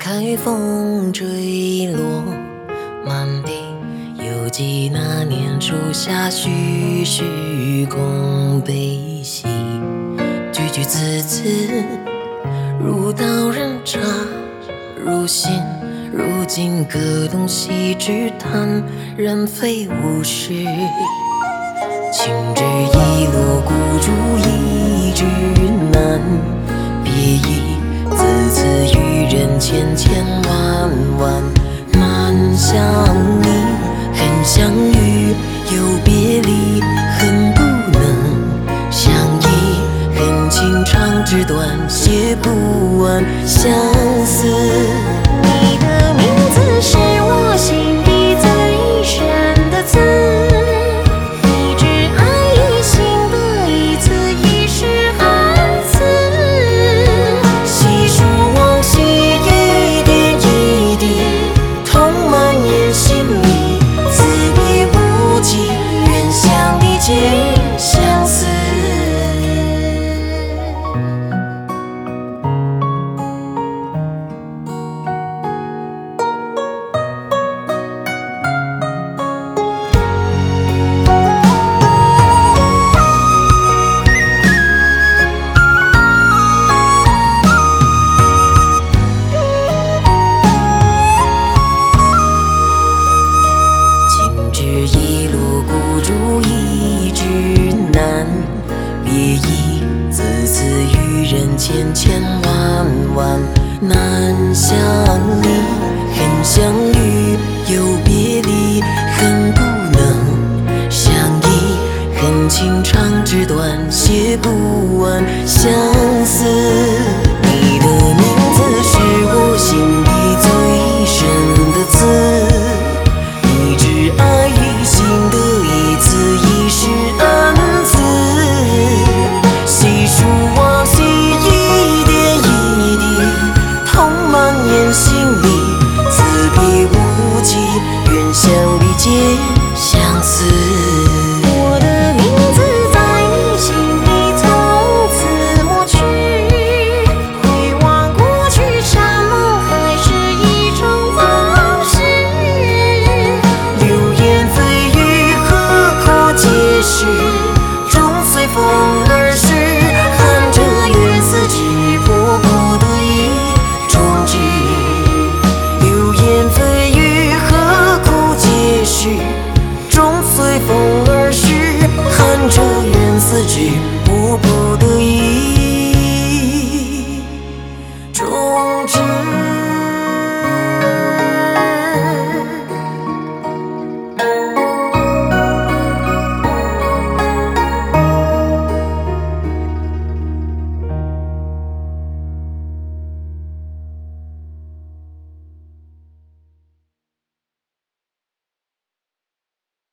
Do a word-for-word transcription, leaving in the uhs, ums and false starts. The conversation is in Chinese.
海风坠落，满地犹记那年初夏，徐徐空悲喜，句句字字如刀刃插入心。如今各东西，只叹人非无事。情至一落，孤注一掷难，别意自此与人千千万万难相依。恨相遇又别离，恨不能相依。恨情长纸短，写不完相思。你的名字是我心底最深的刺，一直爱一心的一字一是汉字。细数往昔，一点一滴，痛蔓延心里。此别无期，愿相理解相思。一路孤注一掷难，别意自此与人千千万万难相依。恨相遇又别离，恨不能相依。恨情长纸短，写不完相思。你的名字是我心底最深的刺，心里